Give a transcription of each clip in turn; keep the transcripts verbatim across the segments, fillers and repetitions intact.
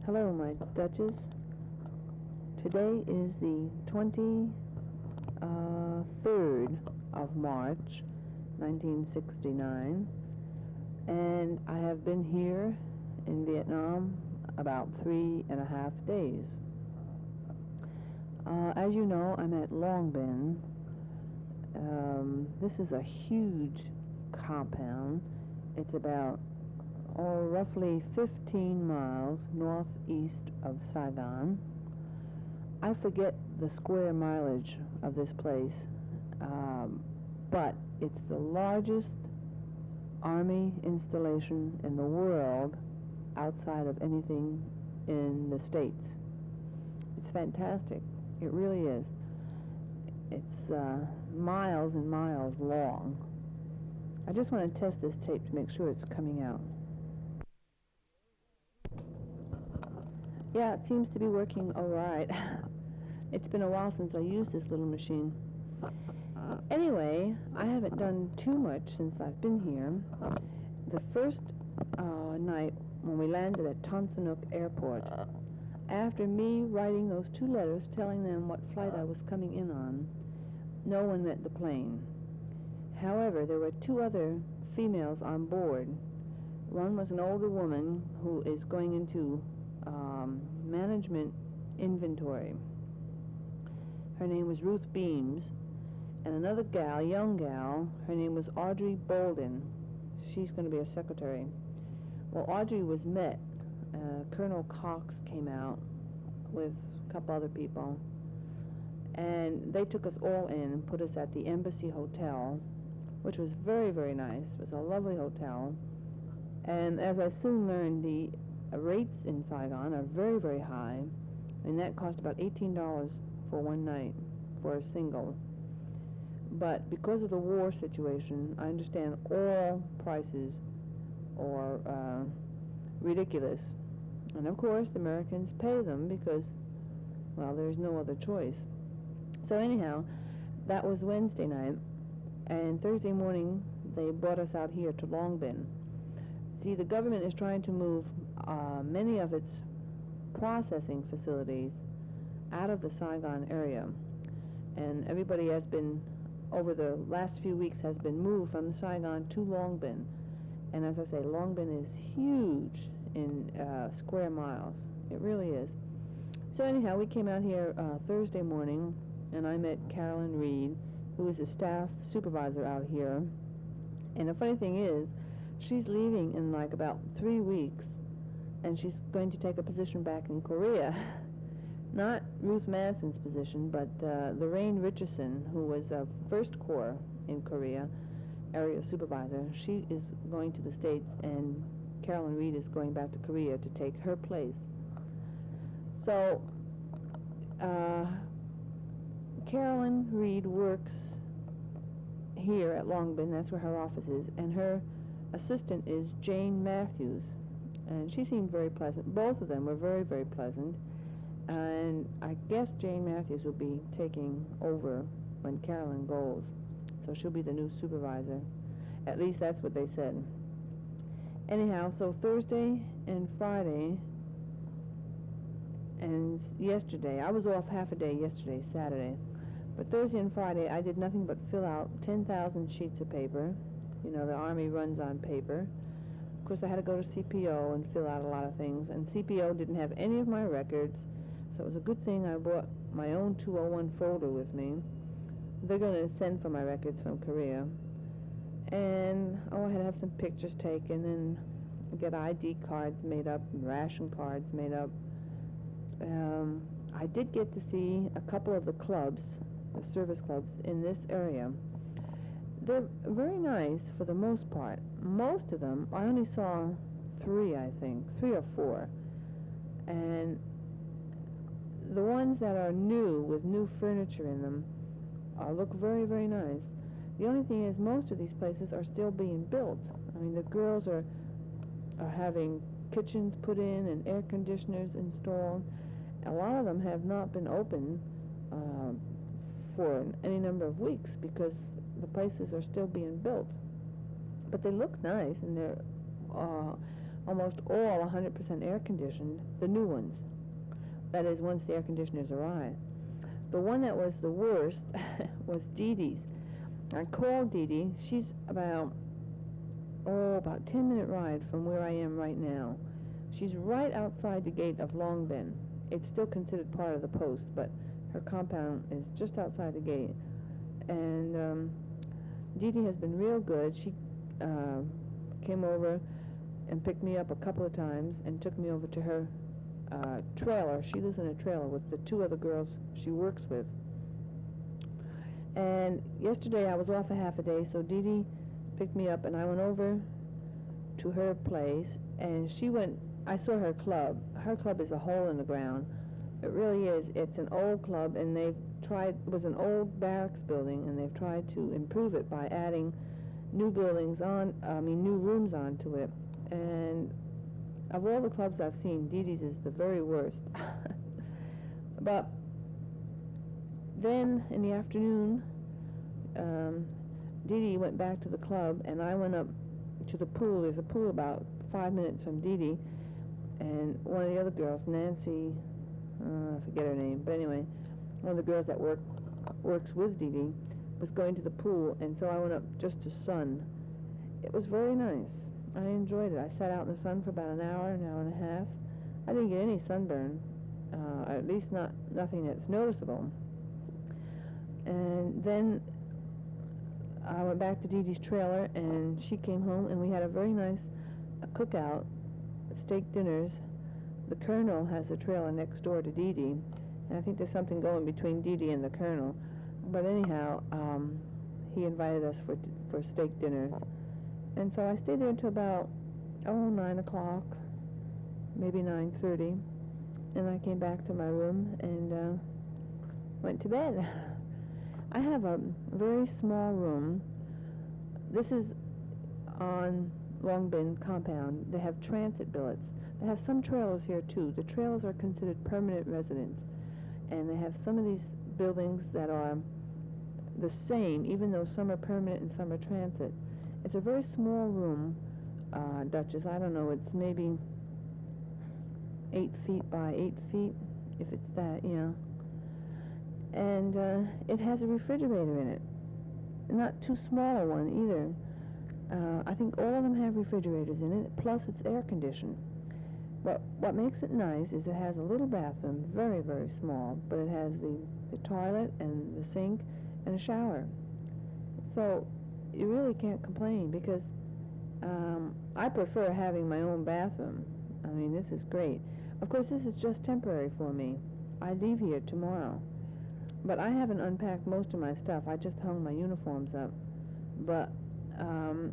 Hello, my Duchess. Today is the twenty-third of March, nineteen sixty-nine, and I have been here in Vietnam about three and a half days. Uh, as you know, I'm at Long Binh. Um, this is a huge compound. It's about oh, roughly fifteen miles northeast of Saigon. I forget the square mileage of this place, um, but it's the largest Army installation in the world outside of anything in the States. It's fantastic. It really is. It's uh, miles and miles long. I just want to test this tape to make sure it's coming out. Yeah, it seems to be working all right. It's been a while since I used this little machine. Anyway, I haven't done too much since I've been here. The first uh, night when we landed at Tan Son Nhut Airport, after me writing those two letters telling them what flight I was coming in on, no one met the plane. However, there were two other females on board. One was an older woman who is going into um, management inventory. Her name was Ruth Beams, and another gal, young gal, her name was Audrey Bolden. She's going to be a secretary. Well, Audrey was met. Uh, Colonel Cox came out with a couple other people, and they took us all in and put us at the Embassy Hotel, which was very, very nice. It was a lovely hotel. And as I soon learned, the rates in Saigon are very, very high, and that cost about eighteen dollars for one night for a single. But because of the war situation, I understand all prices are uh, ridiculous. And of course, the Americans pay them because, well, there's no other choice. So anyhow, that was Wednesday night, and Thursday morning they brought us out here to Long Binh. See, the government is trying to move uh, many of its processing facilities out of the Saigon area, and everybody has been, over the last few weeks, has been moved from Saigon to Long Binh. And as I say, Long Binh is huge in uh, square miles. It really is. So anyhow, we came out here uh, Thursday morning, and I met Carolyn Reed, who is a staff supervisor out here. And the funny thing is, she's leaving in like about three weeks, and she's going to take a position back in Korea. Not Ruth Manson's position, but uh, Lorraine Richardson, who was a First Corps in Korea, area supervisor. She is going to the States, and Carolyn Reed is going back to Korea to take her place. So, uh, Carolyn Reed works here at Long Binh. That's where her office is, and her assistant is Jane Matthews, and she seemed very pleasant. Both of them were very, very pleasant. And I guess Jane Matthews will be taking over when Carolyn goes. So she'll be the new supervisor. At least that's what they said. Anyhow, so Thursday and Friday and yesterday, I was off half a day yesterday, Saturday. But Thursday and Friday, I did nothing but fill out ten thousand sheets of paper. You know, the Army runs on paper. Of course, I had to go to C P O and fill out a lot of things. And C P O didn't have any of my records. So it was a good thing I brought my own two oh one folder with me. They're going to send for my records from Korea. And, oh, I had to have some pictures taken and get I D cards made up, and ration cards made up. Um, I did get to see a couple of the clubs, the service clubs in this area. They're very nice for the most part. Most of them, I only saw three, I think, three or four. And the ones that are new, with new furniture in them, uh, look very, very nice. The only thing is, most of these places are still being built. I mean, the girls are are having kitchens put in and air conditioners installed. A lot of them have not been open uh, for any number of weeks because the places are still being built. But they look nice, and they're uh, almost all one hundred percent air conditioned, the new ones. That is, once the air conditioners arrive. The one that was the worst was Dee Dee's. I called Dee Dee. She's about, oh, about ten minute ride from where I am right now. She's right outside the gate of Long Bend. It's still considered part of the post, but her compound is just outside the gate. And um, Dee Dee has been real good. She uh, came over and picked me up a couple of times and took me over to her uh, trailer. She lives in a trailer with the two other girls she works with. And yesterday I was off a half a day, so Dee Dee picked me up and I went over to her place, and she went, I saw her club. Her club is a hole in the ground. It really is. It's an old club, and they've tried, it was an old barracks building, and they've tried to improve it by adding new buildings on, I mean new rooms onto it. And of all the clubs I've seen, Dee Dee's is the very worst. But then in the afternoon, um, Dee Dee went back to the club, and I went up to the pool. There's a pool about five minutes from Dee Dee, and one of the other girls, Nancy, uh, I forget her name, but anyway, one of the girls that work, works with Dee Dee was going to the pool, and so I went up just to sun. It was very nice. I enjoyed it. I sat out in the sun for about an hour, an hour and a half. I didn't get any sunburn, uh, at least not nothing that's noticeable. And then I went back to Dee Dee's trailer, and she came home, and we had a very nice uh, cookout, steak dinners. The Colonel has a trailer next door to Dee Dee, and I think there's something going between Dee Dee and the Colonel. But anyhow, um, he invited us for for steak dinners, and so I stayed there until about oh nine o'clock, maybe nine thirty, and I came back to my room and uh, went to bed. I have a very small room. This is on Long Bend compound. They have transit billets. They have some trailers here too. The trailers are considered permanent residents, and they have some of these buildings that are the same, even though some are permanent and some are transit. It's a very small room, uh, Duchess. I don't know, it's maybe eight feet by eight feet, if it's that, yeah. And uh, it has a refrigerator in it. Not too small a one either. Uh, I think all of them have refrigerators in it, plus it's air conditioned. But what makes it nice is it has a little bathroom, very, very small, but it has the, the toilet and the sink and a shower. So you really can't complain, because um, I prefer having my own bathroom. I mean, this is great. Of course, this is just temporary for me. I leave here tomorrow. But I haven't unpacked most of my stuff. I just hung my uniforms up. But um,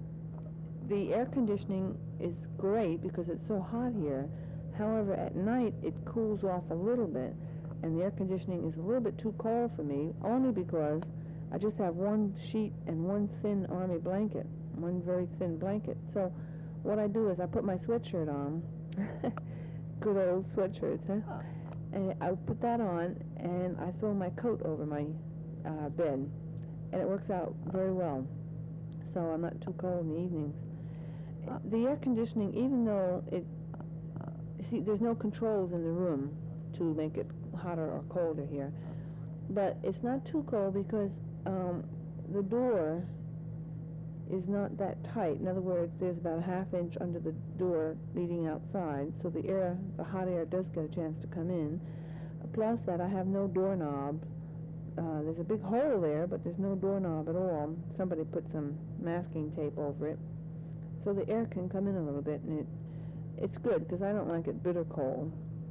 the air conditioning is great because it's so hot here. However, at night it cools off a little bit, and the air conditioning is a little bit too cold for me, only because I just have one sheet and one thin army blanket, one very thin blanket. So what I do is I put my sweatshirt on, good old sweatshirts, huh? And I put that on, and I throw my coat over my uh, bed, and it works out very well. So I'm not too cold in the evenings. The air conditioning, even though it, see, there's no controls in the room to make it hotter or colder here, but it's not too cold because um, the door is not that tight. In other words, there's about a half inch under the door leading outside, so the air, the hot air does get a chance to come in. Plus that I have no doorknob. Uh, there's a big hole there, but there's no doorknob at all. Somebody put some masking tape over it, so the air can come in a little bit, and it it's good because I don't like it bitter cold.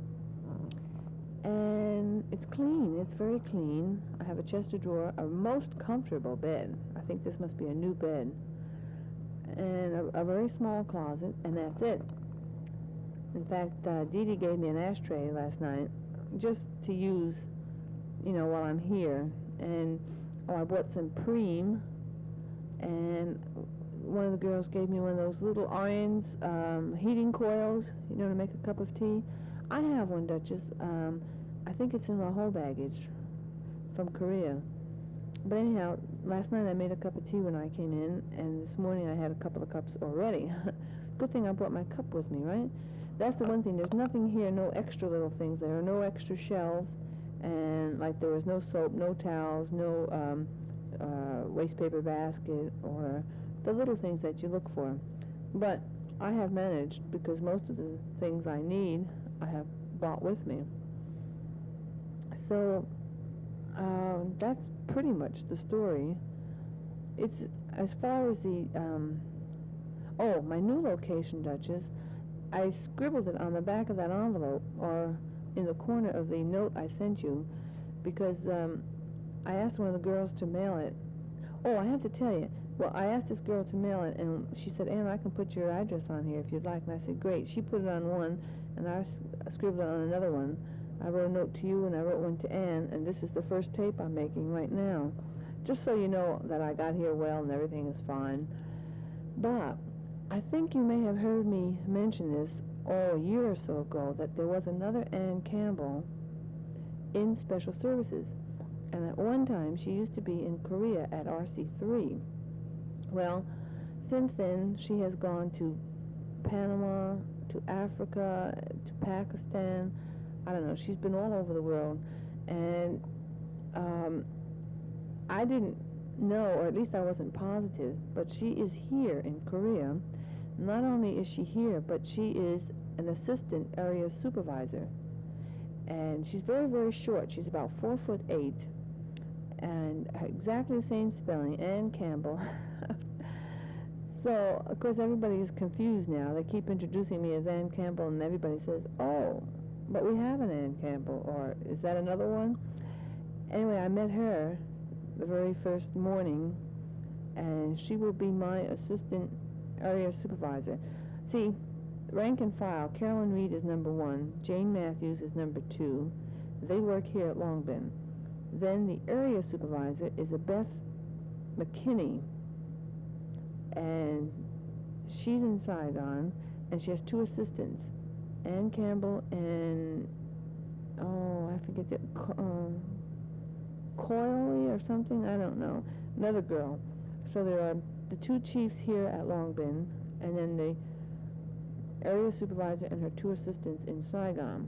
And it's clean. It's very clean. I have a chest of drawers, a most comfortable bed. I think this must be a new bed. And a, a very small closet, and that's it. In fact, uh, Dee Dee gave me an ashtray last night just to use, you know, while I'm here. And oh, I bought some Prem, and one of the girls gave me one of those little irons, um, heating coils, you know, to make a cup of tea. I have one, Duchess. Um, I think it's in my whole baggage from Korea. But anyhow, last night I made a cup of tea when I came in, and this morning I had a couple of cups already. Good thing I brought my cup with me, right? That's the one thing. There's nothing here, no extra little things. There are no extra shelves, and like there was no soap, no towels, no um, uh, waste paper basket, or the little things that you look for. But I have managed, because most of the things I need I have brought with me. So uh, that's pretty much the story. It's as far as the um, oh, my new location, Duchess. I scribbled it on the back of that envelope, or in the corner of the note I sent you, because um, I asked one of the girls to mail it. Oh, I have to tell you. Well, I asked this girl to mail it, and she said, Anne, I can put your address on here if you'd like. And I said, great. She put it on one, and I s- scribbled it on another one. I wrote a note to you, and I wrote one to Anne, and this is the first tape I'm making right now. Just so you know that I got here well and everything is fine. But I think you may have heard me mention this oh, a year or so ago, that there was another Anne Campbell in Special Services. And at one time, she used to be in Korea at R C three. Well, since then, she has gone to Panama, to Africa, to Pakistan. I don't know. She's been all over the world. And um, I didn't know, or at least I wasn't positive, but she is here in Korea. Not only is she here, but she is an assistant area supervisor. And she's very, very short. She's about four foot eight. And exactly the same spelling, Anne Campbell. So, of course, everybody is confused now. They keep introducing me as Anne Campbell, and everybody says, oh, but we have an Anne Campbell, or is that another one? Anyway, I met her the very first morning, and she will be my assistant area supervisor. See, rank and file, Carolyn Reed is number one, Jane Matthews is number two. They work here at Long Binh. Then the area supervisor is a Beth McKinney, and she's in Saigon, and she has two assistants, Anne Campbell and, oh, I forget the, um, Coily or something, I don't know, another girl. So there are the two chiefs here at Long Binh, and then the area supervisor and her two assistants in Saigon.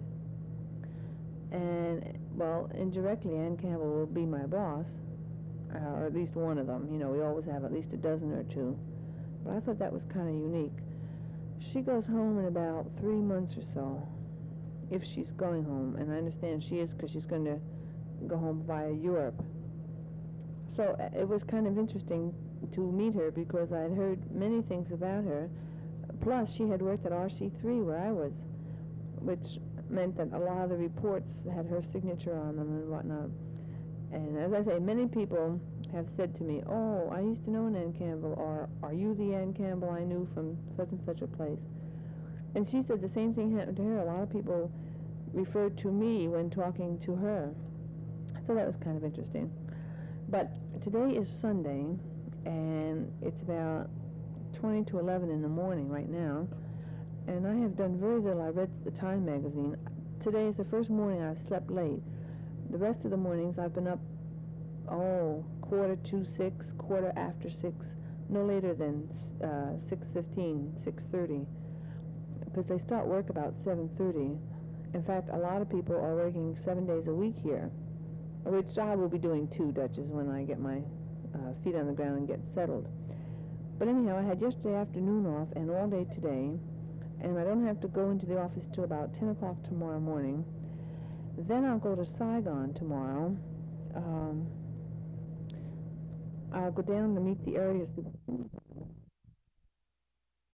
And, well, indirectly, Anne Campbell will be my boss, uh, or at least one of them. You know, we always have at least a dozen or two. But I thought that was kind of unique. She goes home in about three months or so, if she's going home. And I understand she is, because she's going to go home via Europe. So uh, it was kind of interesting to meet her, because I'd heard many things about her. Plus, she had worked at R C three where I was, which meant that a lot of the reports had her signature on them and whatnot. And as I say, many people have said to me, oh, I used to know an Anne Campbell, or are you the Anne Campbell I knew from such and such a place? And she said the same thing happened to her. A lot of people referred to me when talking to her. So that was kind of interesting. But today is Sunday, and it's about twenty to eleven in the morning right now, and I have done very little. I read the Time magazine. Today is the first morning I've slept late. The rest of the mornings I've been up, oh, quarter to six, quarter after six, no later than uh, six fifteen, six thirty, because they start work about seven thirty. In fact, a lot of people are working seven days a week here, which I will be doing too, Duchess, when I get my uh, feet on the ground and get settled. But anyhow, I had yesterday afternoon off and all day today, and I don't have to go into the office till about ten o'clock tomorrow morning. Then I'll go to Saigon tomorrow. Um, I'll go down to meet the area supervisor.